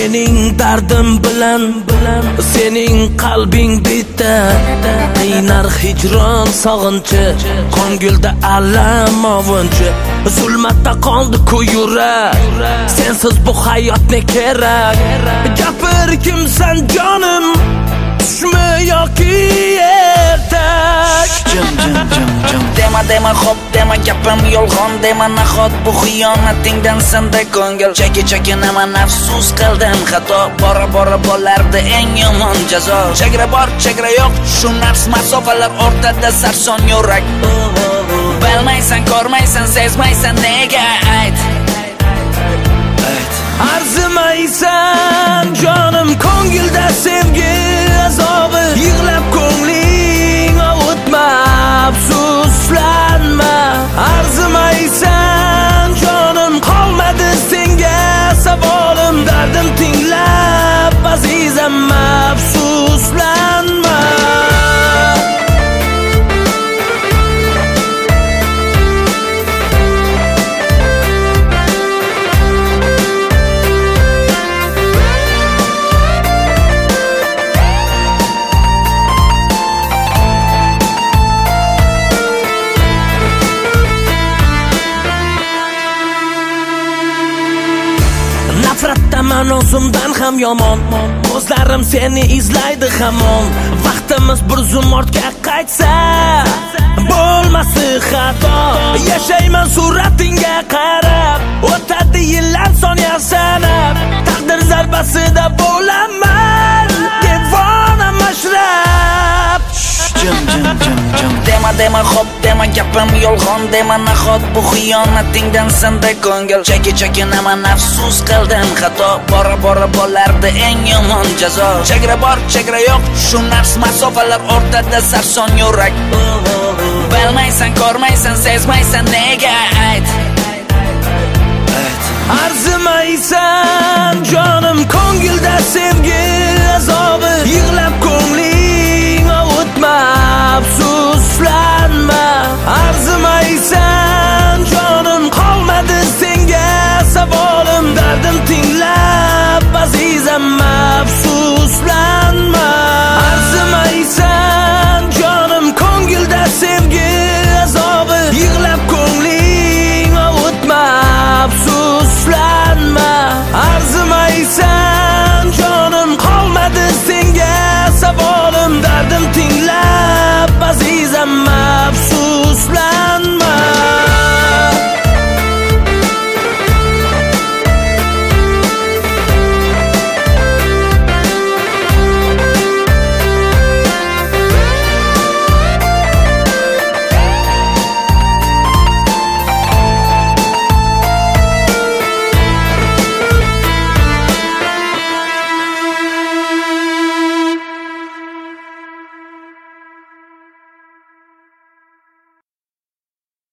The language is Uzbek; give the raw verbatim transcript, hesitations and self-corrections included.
mening dardim bilan bilan sening qalbing bitta qiynar hijron sog'inchi ko'ngilda alam ovunchi zulmatda qoldi-ku yurak sensiz bu hayot ne kerak gapir kimsan jonim tushmi yoki ertak jim jim jim jim dema dema xo'p dema gapim yolg'on dema nahot bu xiyonatingdan senda ko'ngil cheki chekinaman afsus qildim xato bora bora bo'lardi eng yomon jazo chegara bor chegara yo'q shu nafs masofalar o'rtada sarson yurak bilmaysan ko'rmaysan sezmaysan nega ayt arzimaysan jonim ko'ngilda sevgi azobi yig'lab ko'ngling ovutma afsuslanma arzimaysan jonim qolmadi senga savolim dardim tinglab azizam afsuslanma nafratdaman o'zimdan ham yomon ko'zlarim seni izlaydi hamon vaqtimiz bir zum ortga qaytsa bo'lmasi xato yashayman suratingga qarab o'tadi yillar soniya sanab taqdir zarbasida bo'laman devona mashrab jim jim jim jim dema dema xo'p dema gapim yolg'on dema nahot bu xiyonatingdan senda ko'ngil cheki chekinaman afsus qildim xato bora bora bo'lardi eng yomon jazo chegara bor chegara yo'q shu nafs masofalar o'rtada sarson yurak bilmaysan ko'rmaysan sezmaysan nega ayt arzimaysan jonim ko'ngilda sevgi azobi yig'lab ko'ngling ovutma afsus